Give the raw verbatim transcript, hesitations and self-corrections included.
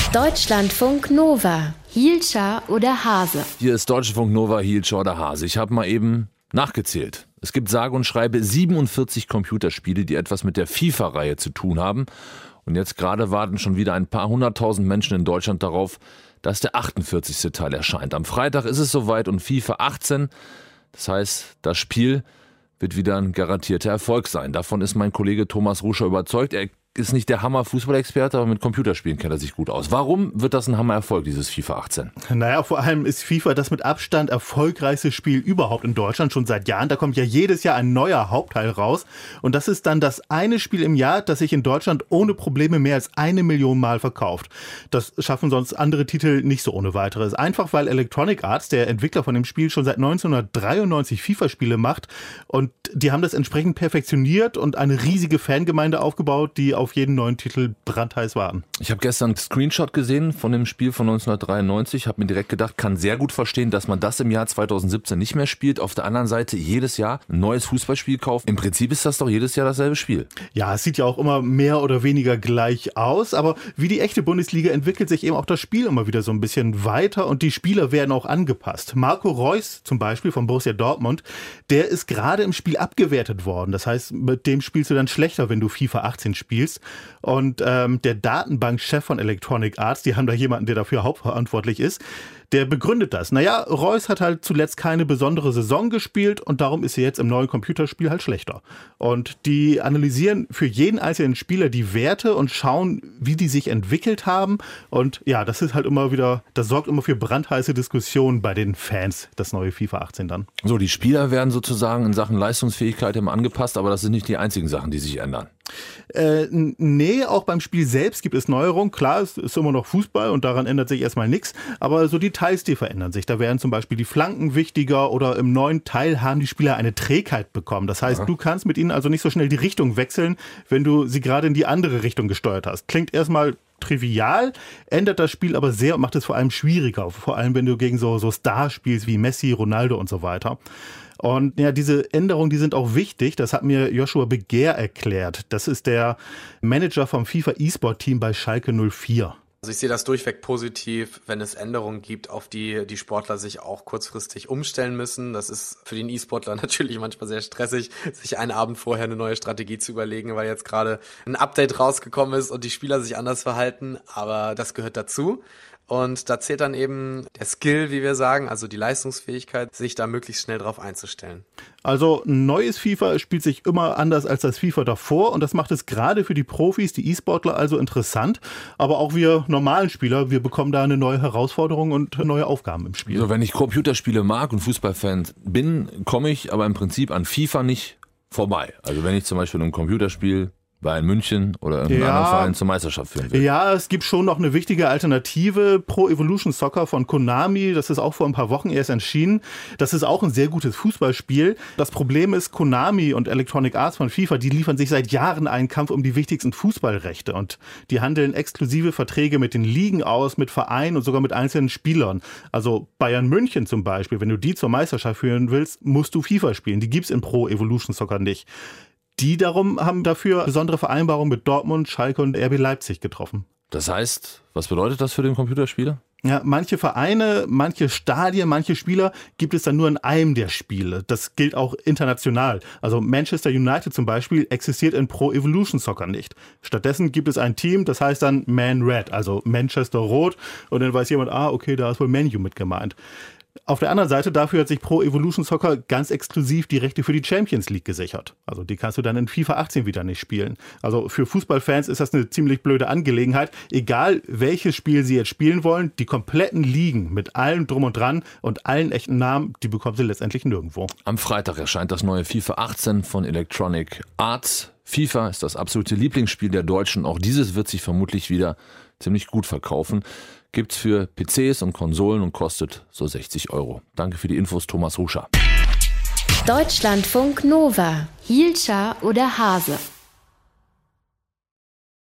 Deutschlandfunk Nova, Hielscher oder Hase. Hier ist Deutschlandfunk Nova, Hielscher oder Hase. Ich habe mal eben nachgezählt. Es gibt sage und schreibe siebenundvierzig Computerspiele, die etwas mit der FIFA-Reihe zu tun haben. Und jetzt gerade warten schon wieder ein paar hunderttausend Menschen in Deutschland darauf, dass der achtundvierzigste Teil erscheint. Am Freitag ist es soweit und FIFA achtzehn, das heißt, das Spiel wird wieder ein garantierter Erfolg sein. Davon ist mein Kollege Thomas Ruscher überzeugt. Er ist nicht der Hammer-Fußballexperte, aber mit Computerspielen kennt er sich gut aus. Warum wird das ein Hammer-Erfolg, dieses FIFA achtzehn? Naja, vor allem ist FIFA das mit Abstand erfolgreichste Spiel überhaupt in Deutschland, schon seit Jahren. Da kommt ja jedes Jahr ein neuer Hauptteil raus. Und das ist dann das eine Spiel im Jahr, das sich in Deutschland ohne Probleme mehr als eine Million Mal verkauft. Das schaffen sonst andere Titel nicht so ohne weiteres. Einfach weil Electronic Arts, der Entwickler von dem Spiel, schon seit neunzehnhundertdreiundneunzig FIFA-Spiele macht. Und die haben das entsprechend perfektioniert und eine riesige Fangemeinde aufgebaut, die auf jeden neuen Titel brandheiß warten. Ich habe gestern einen Screenshot gesehen von dem Spiel von neunzehnhundertdreiundneunzig, habe mir direkt gedacht, kann sehr gut verstehen, dass man das im Jahr zweitausendsiebzehn nicht mehr spielt. Auf der anderen Seite jedes Jahr ein neues Fußballspiel kauft. Im Prinzip ist das doch jedes Jahr dasselbe Spiel. Ja, es sieht ja auch immer mehr oder weniger gleich aus, aber wie die echte Bundesliga entwickelt sich eben auch das Spiel immer wieder so ein bisschen weiter und die Spieler werden auch angepasst. Marco Reus zum Beispiel von Borussia Dortmund, der ist gerade im Spiel abgewertet worden. Das heißt, mit dem spielst du dann schlechter, wenn du FIFA achtzehn spielst. Und ähm, der Datenbankchef von Electronic Arts, die haben da jemanden, der dafür hauptverantwortlich ist, der begründet das. Naja, Reus hat halt zuletzt keine besondere Saison gespielt und darum ist er jetzt im neuen Computerspiel halt schlechter. Und die analysieren für jeden einzelnen Spieler die Werte und schauen, wie die sich entwickelt haben. Und ja, das ist halt immer wieder, das sorgt immer für brandheiße Diskussionen bei den Fans, das neue FIFA achtzehn dann. So, die Spieler werden sozusagen in Sachen Leistungsfähigkeit immer angepasst, aber das sind nicht die einzigen Sachen, die sich ändern. Äh, nee, auch beim Spiel selbst gibt es Neuerungen. Klar, es ist immer noch Fußball und daran ändert sich erstmal nichts, aber so die Details, die verändern sich. Da werden zum Beispiel die Flanken wichtiger oder im neuen Teil haben die Spieler eine Trägheit bekommen. Das heißt, ja. Du kannst mit ihnen also nicht so schnell die Richtung wechseln, wenn du sie gerade in die andere Richtung gesteuert hast. Klingt erstmal trivial, ändert das Spiel aber sehr und macht es vor allem schwieriger. Vor allem, wenn du gegen so, so Stars spielst wie Messi, Ronaldo und so weiter. Und ja, diese Änderungen, die sind auch wichtig. Das hat mir Joshua Begehr erklärt. Das ist der Manager vom FIFA E-Sport-Team bei Schalke null vier. Also ich sehe das durchweg positiv, wenn es Änderungen gibt, auf die die Sportler sich auch kurzfristig umstellen müssen. Das ist für den E-Sportler natürlich manchmal sehr stressig, sich einen Abend vorher eine neue Strategie zu überlegen, weil jetzt gerade ein Update rausgekommen ist und die Spieler sich anders verhalten. Aber das gehört dazu. Und da zählt dann eben der Skill, wie wir sagen, also die Leistungsfähigkeit, sich da möglichst schnell drauf einzustellen. Also ein neues FIFA spielt sich immer anders als das FIFA davor und das macht es gerade für die Profis, die E-Sportler also interessant. Aber auch wir normalen Spieler, wir bekommen da eine neue Herausforderung und neue Aufgaben im Spiel. Also wenn ich Computerspiele mag und Fußballfan bin, komme ich aber im Prinzip an FIFA nicht vorbei. Also wenn ich zum Beispiel ein Computerspiel Bayern München oder irgendeinen ja, anderen Verein zur Meisterschaft führen will. Ja, es gibt schon noch eine wichtige Alternative. Pro Evolution Soccer von Konami, das ist auch vor ein paar Wochen erst erschienen. Das ist auch ein sehr gutes Fußballspiel. Das Problem ist, Konami und Electronic Arts von FIFA, die liefern sich seit Jahren einen Kampf um die wichtigsten Fußballrechte. Und die handeln exklusive Verträge mit den Ligen aus, mit Vereinen und sogar mit einzelnen Spielern. Also Bayern München zum Beispiel, wenn du die zur Meisterschaft führen willst, musst du FIFA spielen. Die gibt's in Pro Evolution Soccer nicht. Die darum haben dafür besondere Vereinbarungen mit Dortmund, Schalke und R B Leipzig getroffen. Das heißt, was bedeutet das für den Computerspieler? Ja, manche Vereine, manche Stadien, manche Spieler gibt es dann nur in einem der Spiele. Das gilt auch international. Also Manchester United zum Beispiel existiert in Pro Evolution Soccer nicht. Stattdessen gibt es ein Team, das heißt dann Man Red, also Manchester Rot. Und dann weiß jemand, ah, okay, da ist wohl Man U mit gemeint. Auf der anderen Seite, dafür hat sich Pro Evolution Soccer ganz exklusiv die Rechte für die Champions League gesichert. Also die kannst du dann in FIFA achtzehn wieder nicht spielen. Also für Fußballfans ist das eine ziemlich blöde Angelegenheit. Egal welches Spiel sie jetzt spielen wollen, die kompletten Ligen mit allem drum und dran und allen echten Namen, die bekommen sie letztendlich nirgendwo. Am Freitag erscheint das neue FIFA achtzehn von Electronic Arts. FIFA ist das absolute Lieblingsspiel der Deutschen. Auch dieses wird sich vermutlich wieder ziemlich gut verkaufen. Gibt's für P Cs und Konsolen und kostet so sechzig Euro. Danke für die Infos, Thomas Ruscher. Deutschlandfunk Nova, Hielscher oder Hase.